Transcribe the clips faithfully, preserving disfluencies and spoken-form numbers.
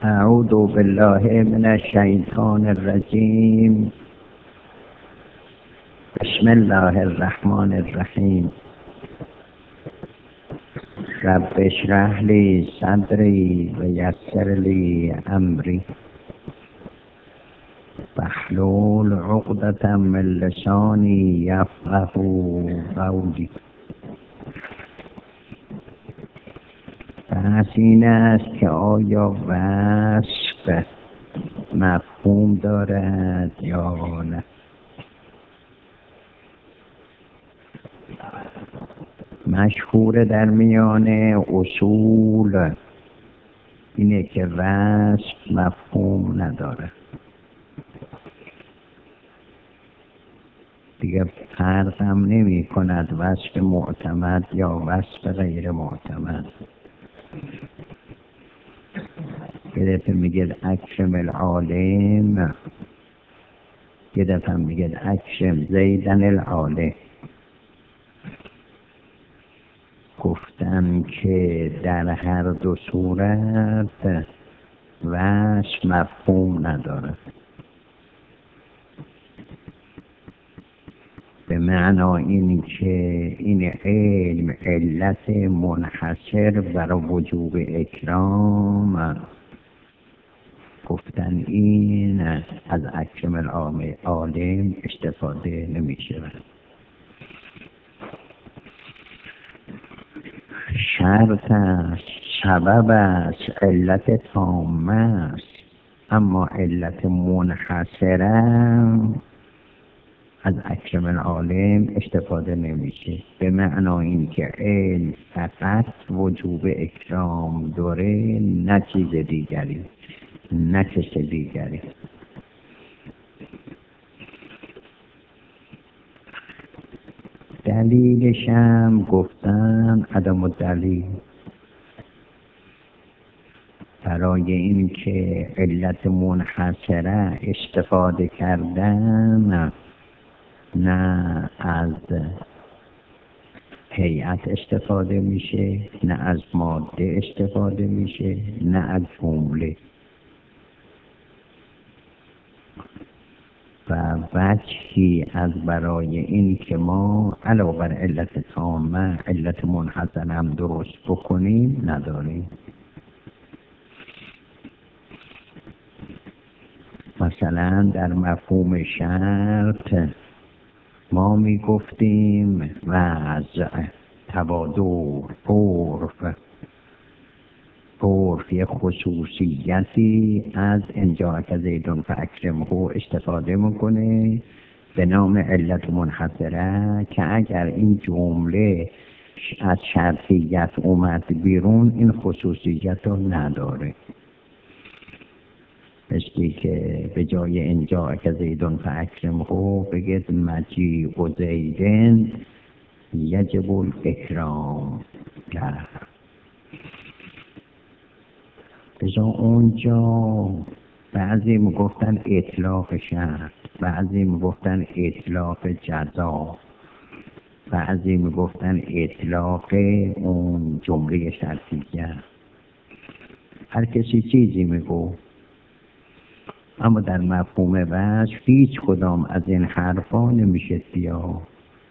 اعوذ بالله من الشیطان الرجیم. بسم الله الرحمن الرحیم. رب اشرح لی صدری و یسر لی امری واحلل عقدة من لسانی یفقهوا قولی. بحث این است که آیا وصف مفهوم دارد یا نه. مشهور در میان اصول اینه که وصف مفهوم نداره. دیگه فرق هم نمی کند وصف معتمد یا وصف غیر معتمد. یه دفعه میگه اکرم العالم، یه دفعه میگه اکرم زیدن العالم. گفتن که در هر دو صورت وصف مفهوم نداره، به معنا این که این علم علت منحصر بر وجوب اکرام. گفتن این از اکرم العالم استفاده نمی شود. شرط است، سبب است، علت تامه است، اما علت منحصره از اکرم العالم استفاده نمیشه، به معنای این که علم فقط وجوب اکرام داره، نه چیز دیگری، نه کس دیگری. دلیلش هم گفتن عدم الدلیل، برای این که علت منحصره استفاده کردن نه از هیئت استفاده میشه، نه از ماده استفاده میشه، نه از جمله. و وجهی از برای این که ما علاوه بر علت تامه علت منحصر هم درست بکنیم نداریم. مثلا در مفهوم شرط ما می گفتیم وضع، تبادر، عرف. عرف یک خصوصیتی از انجاءک زیدون فاکرمه استفاده میکنه به نام علت منحصره، که اگر این جمله از شرطیت اومد بیرون این خصوصیت رو نداره. مثلی که به جای انجاءک زیدون فاکرمه بگید مجیء زیدن یجب الاکرام له. بجا اونجا بعضی میگفتن اطلاق شرط، بعضی میگفتن اطلاق جزا، بعضی میگفتن اطلاق اون جمله شرطیه. هر کسی چیزی میگو، اما در مفهوم وصف هیچ کدام از این حرفا نمیشه بیا.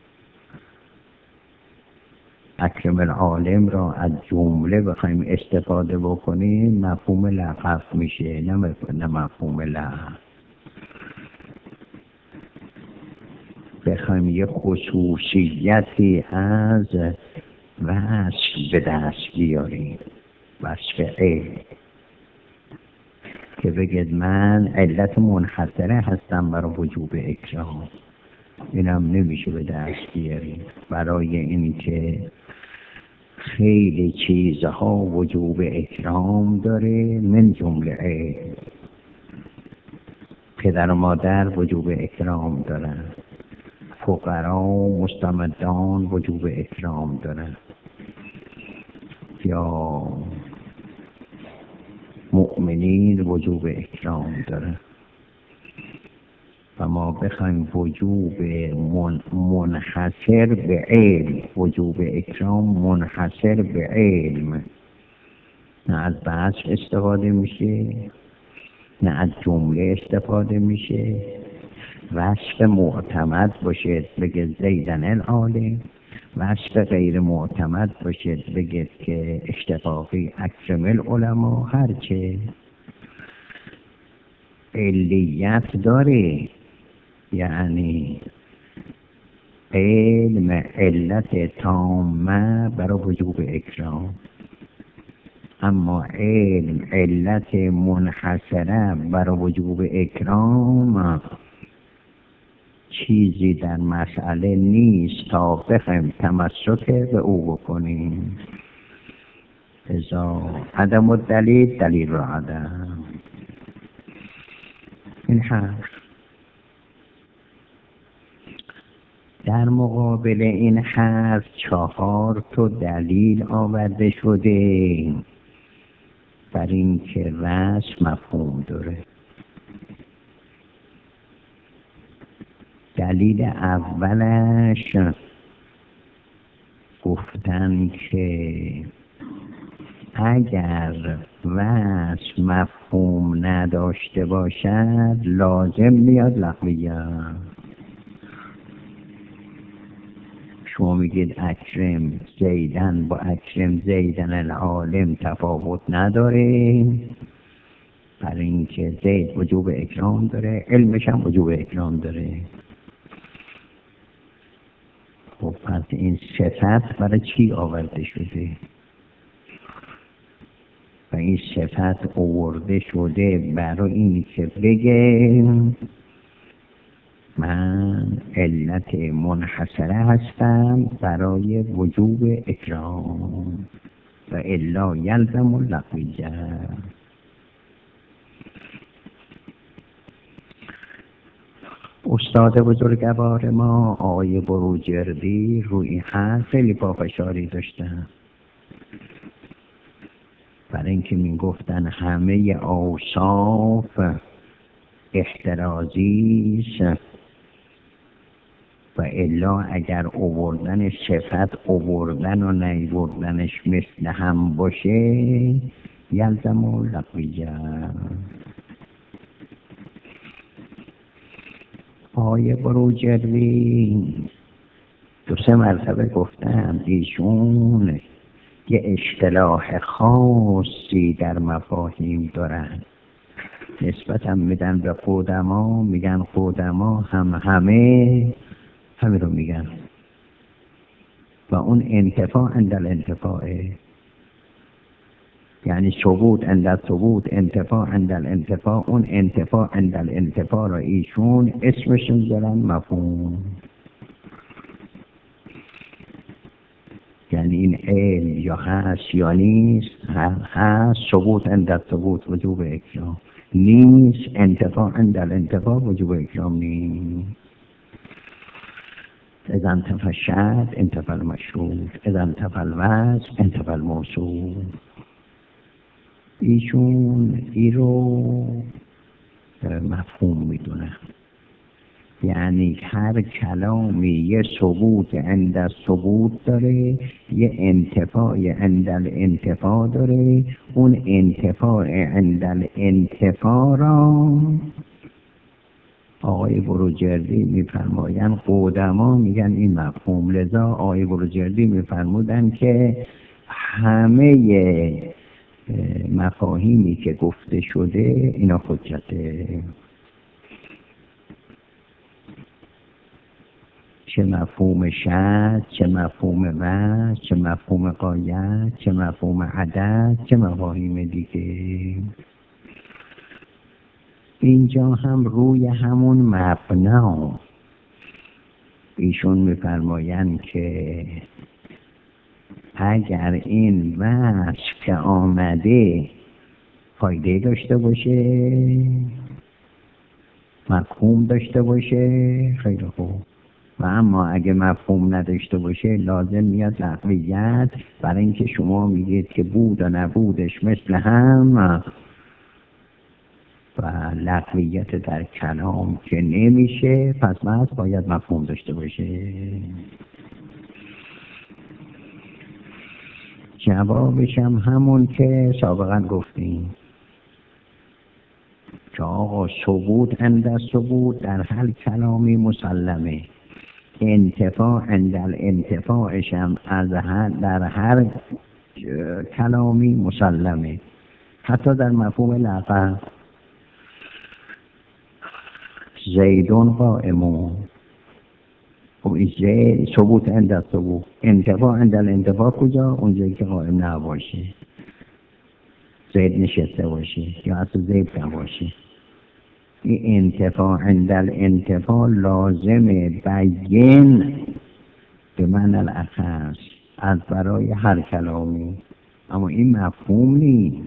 اکرم العالم را از جمله بخوایم استفاده بکنیم مفهوم لغو میشه، نه مفهوم لغو. بخوایم یه خصوصیتی از وصف به دست بیاریم، وصف علم، که بگید من علت منحصره هستم برای وجوب اکرام، اینم نمیشه به دست بیاریم، برای این که خیلی چیزها وجوب اکرام داره، من جمله علم. پدر و مادر وجوب اکرام دارن، فقرا و مستمدان وجوب اکرام دارن، یا مؤمنین وجوب اکرام دارن. و ما بخوایم وجوب من منحصر به علم، وجوب اکرام منحصر به علم، نه از بحث استفاده میشه، نه از جمله استفاده میشه. وصف معتمد باشه بگه زیدن العالم، وصف غیر معتمد باشه بگه که اشتقاقی اکرم العلماء. هرچه علیت داره، یعنی علم علت تامه برای وجوب اکرام، اما علم علت منحصره برای وجوب اکرام چیزی در مسئله نیست تا بخوایم تمسک به او بکنیم. ازا عدم الدلیل دلیل را عدم. این حرف در مقابل این حرف چهار تا دلیل آورده شده بر این که وصف مفهوم داره. دلیل اولش گفتن که اگر وصف مفهوم نداشته باشد لازم میاد لغویه. شما میگید اکرم زیدن با اکرم زیدن العالم تفاوت نداره، برای اینکه زید وجوب اکرام داره، علمش هم وجوب اکرام داره. خب پس این صفت برای چی آورده شده؟ و این صفت آورده شده برای این که بگه من علت منحصره هستم برای وجوب اکرام و الا یلزم اللغویه. استاد بزرگوار ما آقای بروجردی روی این حرف خیلی پافشاری داشتن، برای اینکه می گفتن همه اوصاف احترازی است و الا اگر اووردن صفت اووردن و نیوردنش مثل هم باشه یلزم اللغویه. آقای بروجردی دو سه مرتبه گفتم ایشون یه اصطلاح خاصی در مفاهیم دارن، نسبت هم میدن به قدما، میگن قدما هم همه همه رو میگن و اون انتفاع عند الانتفاعه، یعنی ثبوت عند الثبوت انتفاع عند الانتفاع. اون انتفاع عند الانتفاع را ایشون اسمشون دارن مفهوم، یعنی این علم یا هست یا نیست، هست ثبوت عند الثبوت وجوب اکرام، نیست انتفاع عند الانتفاع وجوب اکرام نیست. اذا انتفى الشرط انتفى المشروط، اذا انتفى الوصف انتفى الموصوف. ایشون ای رو مفهوم میدونن، یعنی هر کلامی یه ثبوت عند الثبوت داره، یه انتفاع عند الانتفاع داره. اون انتفاع عند الانتفاع را آقای بروجردی میفرمایند قدما میگن این مفهوم. لذا آقای بروجردی میفرمودن که همه مفاهیمی که گفته شده اینا حجته، چه مفهوم شرط، چه مفهوم وصف، چه مفهوم غایت، چه مفهوم عدد، چه مفاهیم دیگه. اینجا هم روی همون مبنا ایشون میفرمایند که اگر این وصف که آمده فایده داشته باشه، مفهوم داشته باشه، خیلی خوب. و اما اگه مفهوم نداشته باشه لازم میاد لغویت، برای اینکه شما میگید که بود و نبودش مثل هم و لغویت در کلام که نمیشه، پس بس باید مفهوم داشته باشه. جوابش هم همون که سابقا گفتیم که آقا ثبوت عند ثبوت در هر کلامی مسلمه، انتفاع عند الانتفاعش هم از هر در هر کلامی مسلمه، حتی در مفهوم لقب زیدون قائمون. خب این زید ثبوت عند ثبوت، انتفاع عند الانتفاع کجا؟ اونجایی که قائم نباشه، زید نشسته باشه یا اصلا زید نباشه. این انتفاع عند الانتفاع لازمه بین به معنی الاخص از برای هر کلامی، اما این مفهوم نیست.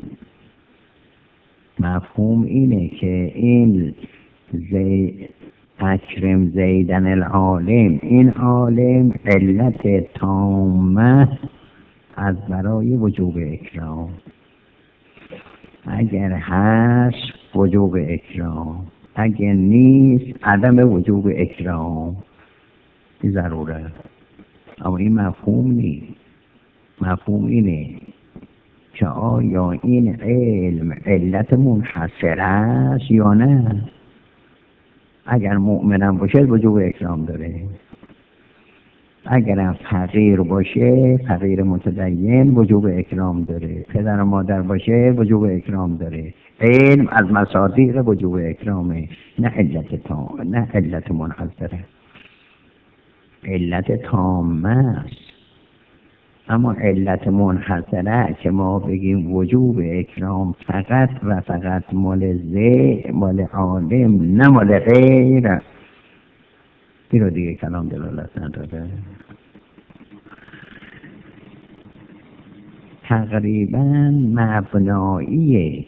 مفهوم اینه که این زید اکرم زیدن العالم، این عالم علت تامه از برای وجوب اکرام، اگر هست وجوب اکرام، اگر نیست عدم وجوب اکرام، این ضروره. اما این مفهوم نیست. مفهوم اینه که آیا این علم علت منحصر است یا نه. اگر مؤمنم باشه وجوب اکرام داره، اگر فقیر باشه فقیر متدین وجوب اکرام داره، پدر و مادر باشه وجوب اکرام داره. علم از مصادیق وجوب اکرامه، نه علت تام، نه علت منحصره، علت تامه است. اما علت منحصره که ما بگیم وجوب اکرام فقط و فقط مال زی مال عالم نه مال غیر، این رو دیگه کلام دلالت نداره. تقریبا مبنایی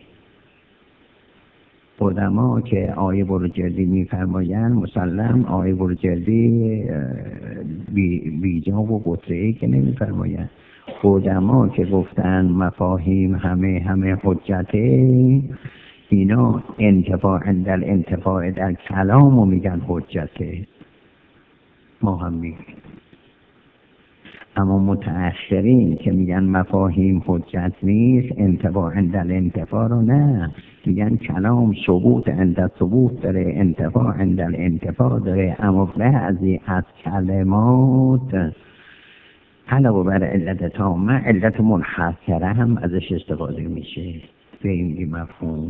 قدما که آیه بروجردی میفرمایند مسلم آیه بروجردی بی بیجا و قطعه‌ای که نمیفرمایند. قدما که گفتن مفاهیم همه همه حجته، اینا انتفاع عند الانتفاع در کلامو میگن حجته، ما هم میگیم. اما متأخرین که میگن مفاهیم حجت نیست، انتفاع عند الانتفاع رو نه، میگن کلام ثبوت عند ثبوت داره، انتفاع عند الانتفاع داره، اما بعضی از کلمات علاوه بر علت تامه علت منحصره هم ازش استفاده میشه به این مفهوم.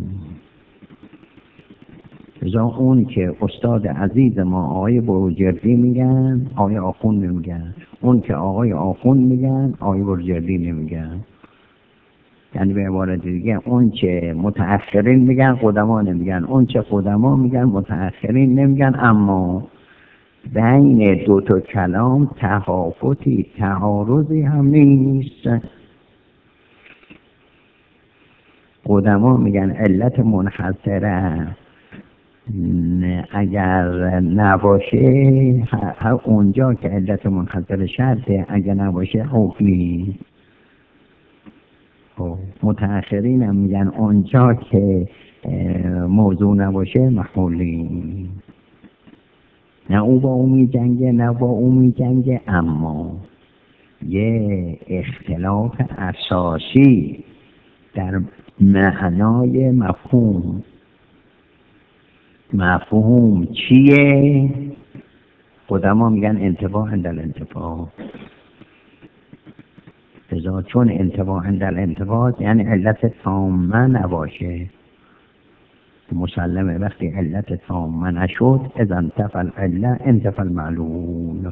ازا اون که استاد عزیز ما آقای بروجردی میگن آقای آخوند نمیگن، اون که آقای آخوند میگن آقای بروجردی نمیگن. یعنی به عبارت دیگه اون که متأخرین میگن قدما نمیگن، اون که قدما میگن متأخرین نمیگن. اما بین دو تا کلام تفاوتی تعارضی هم نیست. قدما میگن علت منحصره اگر نباشه اونجا که علت منحصر شرطه، اگر نباشه حکمی. متأخرین هم میگن اونجا که موضوع نباشه محمولی، نه او با او می جنگه نه با او می جنگه. اما یه اختلاف اساسی در معنای مفهوم. مفهوم چیه؟ قدما میگن انتفاع عند الانتفاع. ازا چون انتفاع عند الانتفاع یعنی علت تامه نباشه، مسلمه. وقتی علت تامه نشد اذا انتفى العله انتفى المعلول.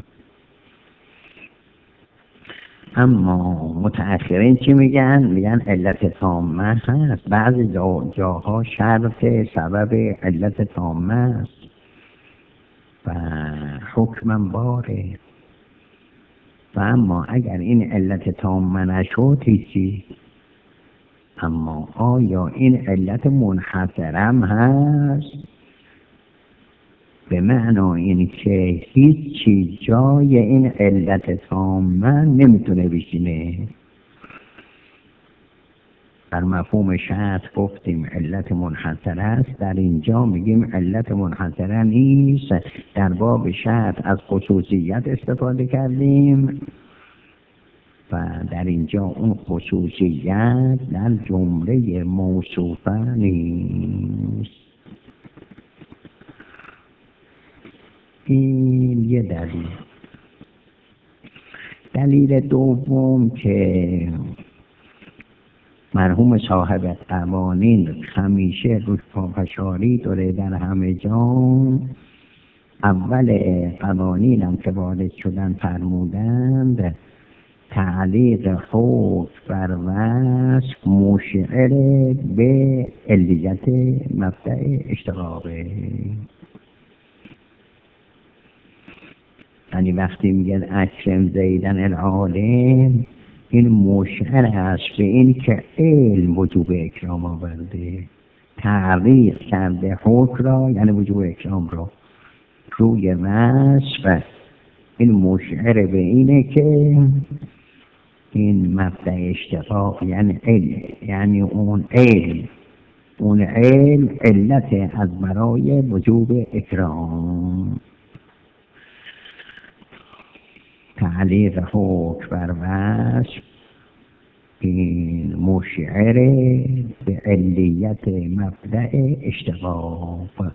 اما متأخرین چی میگن؟ میگن علت تامه هست، بعضی جا جاها شرط سبب علت تامه است و حکم باره. و اما اگر این علت تامه نشد هیچی. اما آیا این علت منحصرم هست؟ به معنی این که هیچی جای این علت تامه نمیتونه بشینه. در مفهوم شرط گفتیم علت منحصره است، در اینجا میگیم علت منحصره نیست. در باب شرط از خصوصیت استفاده کردیم، و در اینجا اون خصوصیت در جمله موصوفه نیست. این یه دلیل. دلیل دوم که مرحوم صاحب قوانین همیشه روش پافشاری داره در همه جا. اول قوانین هم که وارد شدن فرمودند تعلیق حکم بر وصف مشعر به علیت مبدأ اشتقاقه. یعنی وقتی میگن اکرم زیدن العالم، این مشعر است به این که علم وجوب اکرام آورده، تعلیق کرده حکم را یعنی وجوب اکرام را روی وصف. این مشعر به اینه که این مبدأ اشتقاق یعنی علم، یعنی اون علم اون علم علت از برای وجوب اکرام. تعلیق حکم بر وصف این مشعر به علیت مبدأ اشتقاق.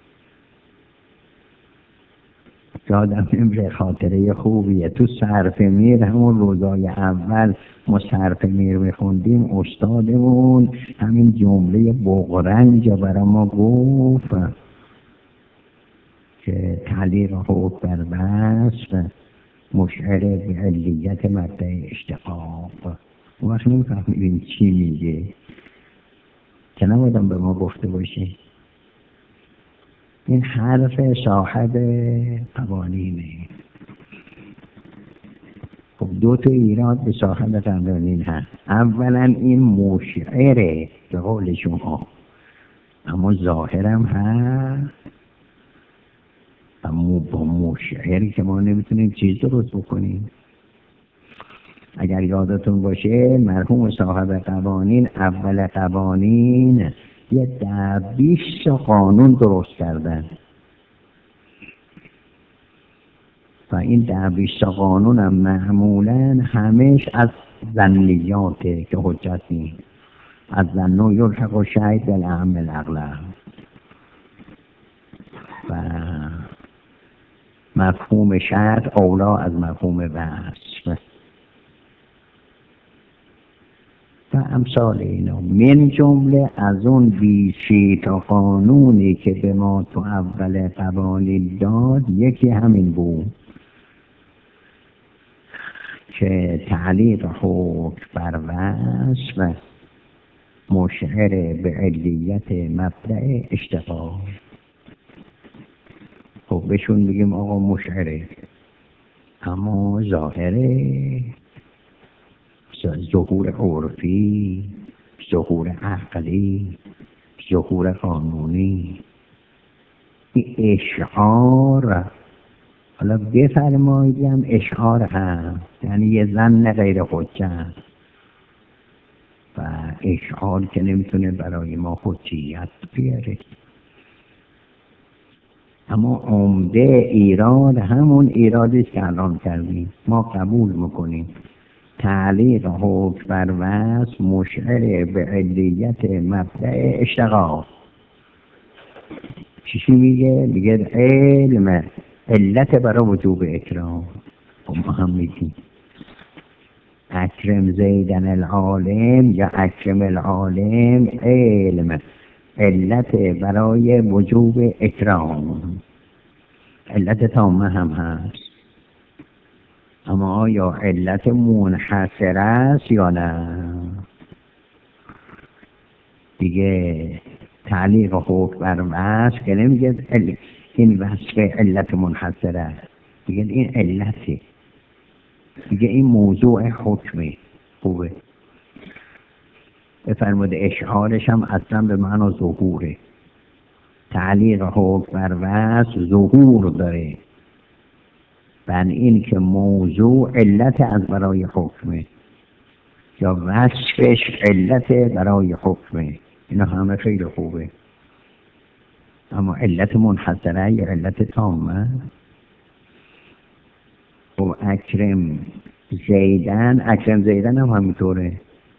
یادم نمیره، خاطره خوبیه. تو صرف میر همون روزای اول ما صرف میر میخوندیم، استادمون همین جمله بغرنج برای ما گفت که تعلیق حکم بر وصف مشعر به علیت مبدأ اشتقاق. اون وقت نمیفهمیدیم چی میگه که نبایدم به ما گفته باشه. این حرف صاحب قوانینه. خب دو تا ایراد به صاحب قوانین هست. اولا این مشعره به قول شما، اما ظاهرم هست. اما با مشعری که ما نمیتونیم چیز درست بکنیم. اگر یادتون باشه مرحوم صاحب قوانین اول قوانین یه ده بیست قانون درست کردن و این ده بیست قانون هم معمولا همش از ظنیاته که حجت نیست. از ظنو یلحق و شهید بالاهم الاغلب و مفهوم شرط اولا از مفهوم وصف و امثال اینا. من جمله از اون بیشی تا قانونی که به ما تو اول قوانین داد یکی همین بود که تعلیق حکم بر وصف مشعر به علیت مبدأ اشتقاق. خب بهشون بگیم آقا مشعره، اما ظاهره ظهور عرفی، ظهور عقلی، ظهور قانونی، این اشعار. حالا بفرماییم اشعار هم یعنی یه ظن غیر حجت و اشعار که نمیتونه برای ما حجیت بیاره. اما عمده ایراد همون ایرادی که الان کردیم ما قبول میکنیم. تعلیق حکم بر وصف مشعر به علیت مبدأ اشتقاق. چی میگه؟ میگه علم علت برای وجوب اکرام. خب ما هم میگیم اکرم زیدن العالم یا اکرم العالم علم علت برای وجوب اکرام. علت تامه هم هست، اما آیا علت منحصر است یا نه؟ دیگه تعلیق حکم بر وصف که نمیگه این وصف علت منحصر است، دیگه این علتی، دیگه این موضوع حکمی. خوبه بفرمود اشعارش هم اصلا به معنی ظهوره. تعلیق حکم بر وصف ظهور داره، بر این که موضوع علت از برای حکمه یا وصفش علت برای حکمه. اینا همه خیلی خوبه، اما علت منحصره یا علت تامه. و اکرم زیدن، اکرم زیدن هم همینطوره.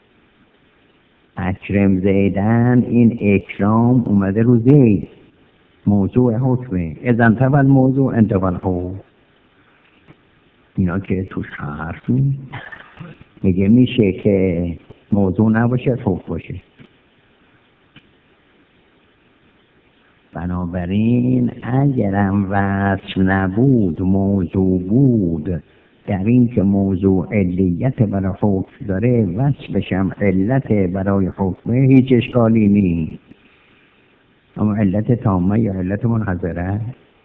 اکرم زیدن، این اکرام اومده رو زید، موضوع حکمه. اذن تول موضوع انتول حکم. اینا که توش حرف نیست. میگه میشه که موضوع نباشه حکم باشه. بنابراین اگرم وصل نبود موضوع بود، در این که موضوع علیت برای حکم داره، وصلش هم علت برای حکمه، هیچ اشکالی نیست. اما علت تامه یا علت منحصره؟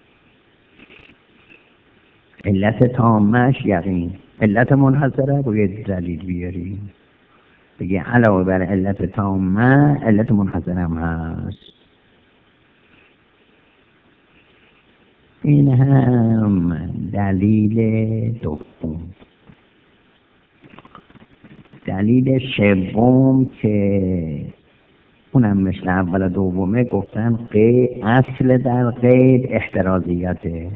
علت تامهش یقین، علت منحصره باید دلیل بیاری. بگه علاوه بر علت تامه علت منحصره هم هست. این هم دلیل دوم. دلیل سوم که اونم مثل اول و دومه، گفتن قید، اصل در قید احترازیته.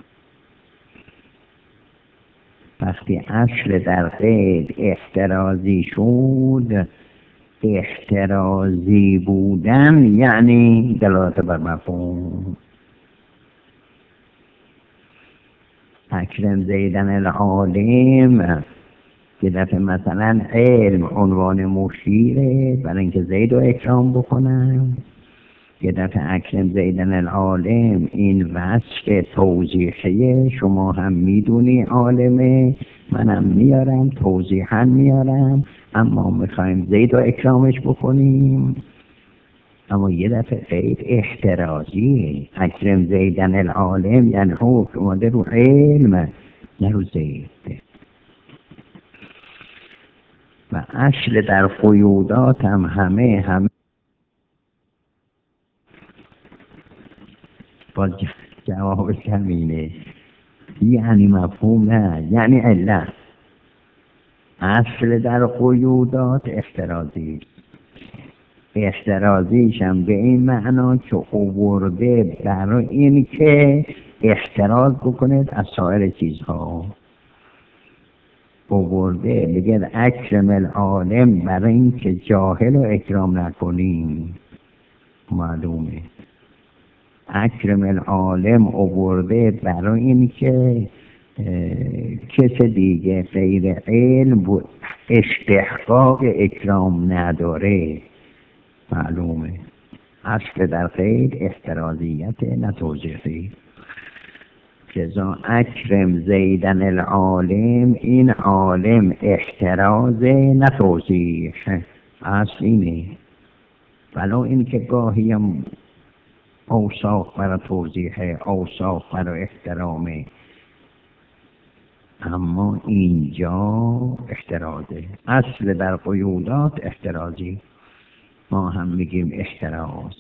وقتی اصل در قید احترازی شد، احترازی بودن یعنی دلالت بر مفهوم. اکرم زیدن العالم، که دفعه مثلا علم عنوان مشیره برای اینکه زید رو اکرام بکنم، یه دفعه اکرم زیدن العالم این وصف توضیحیه، شما هم میدونی عالمه، منم میارم توضیحا میارم، اما میخوایم زید رو اکرامش بکنیم. اما یه دفعه قید احترازی، اکرم زیدن العالم یعنی حکم اومده رو علم نه رو زید. و اصل در قیودات هم همه همه با جواب همینه، یعنی مفهوم نه، یعنی علت. اصل در قیودات احترازی، احترازیش هم به این معنا که آورده برای این که احتراز بکنید از سایر چیزها. آورده بگه اکرم العالم برای این که جاهل رو اکرام نکنیم. معلومه اکرم العالم آورده برای این که کس دیگه غیر علم استحقاق اکرام نداره. معلومه اصل در قید احترازیت نه توضیحی. جزا اکرم زیدن العالم، این عالم احتراز نه توضیح، اصل اینه. ولو این که گاهی هم اوصاف برای توضیح، اوصاف برای احترامه، اما اینجا احترازه. اصل در قیودات احترازی، ما هم میگیم احتراز.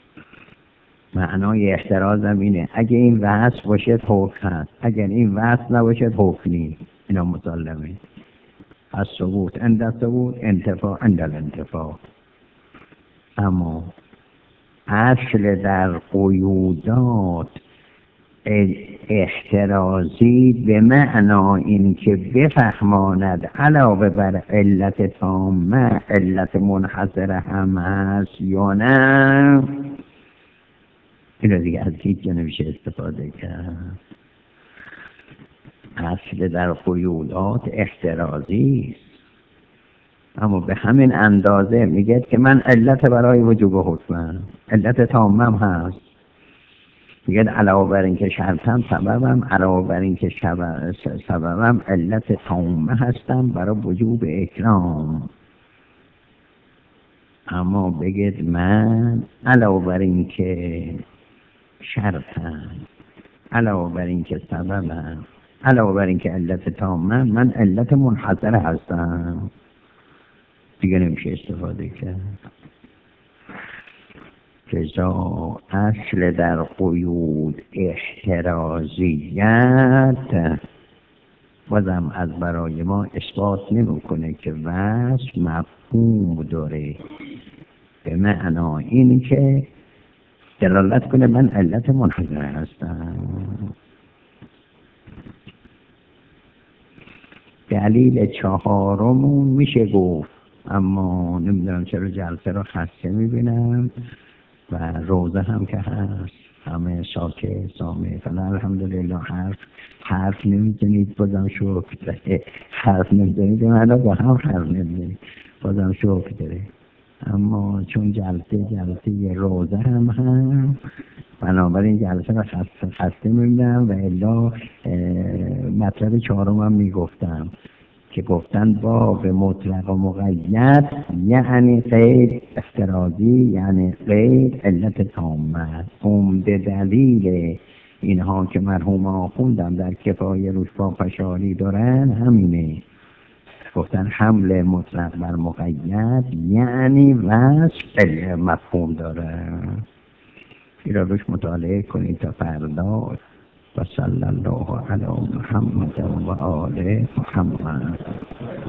معنای احتراز هم اینه اگه این وصف باشه حکم هست، اگر این وصف نباشه حکم نیست. اینا مسلمه. از ثبوت عند ثبوت، انتفاع عند الانتفاع. اما اصل در قیودات احترازی به معنا این که بفهماند علاوه بر علت تامه علت منحصره هم هست یا نه، اینو دیگه از هیچ جا نمیشه استفاده کرد. اصل در قیودات احترازی است. اما به همین اندازه میگه که من علت برای وجوب حکمم، علت تامم هست. میگه علاوه بر این که شرطم سببم، علاوه بر این که سببم علت تامه هستم برای وجوب اکرام. اما بگید من علاوه بر این که شرطم، علاوه بر این که سببم، علاوه بر این که علت تامه، من علت منحصره هستم، دیگه نمیشه استفاده کرد. جزا اصل در قیود احترازیت بازم از برای ما اثبات نمیکنه که وصف مفهوم داره، به معنا این که دلالت کنه من علت منحصره هستم. دلیل چهارمون میشه گفت، اما نمیدونم چرا جلسه رو خسته میبینم و روزه هم که هست همه ساکت سامت، الحمدلله. حرف حرف نمیزنید بازم شکر داره، حرف نمیزنید من با هم حرف نمیزنید بازم شکر داره. اما چون جلسه جلسه روزه هم هم بنابراین جلسه رو خسته, خسته میبینم و الا مطلب چهارم هم میگفتم که گفتن باب مطلق و مقید یعنی غیر افتراضی، یعنی غیر علت تامه. عمده دلیل اینها که مرحوم آخوندم در کفایه روش با پشاری دارن همینه. گفتن حمل مطلق بر مقید یعنی وصف مفهوم داره. این را روش مطالعه کنید تا فردا. و صلی الله علی محمد و آل محمد.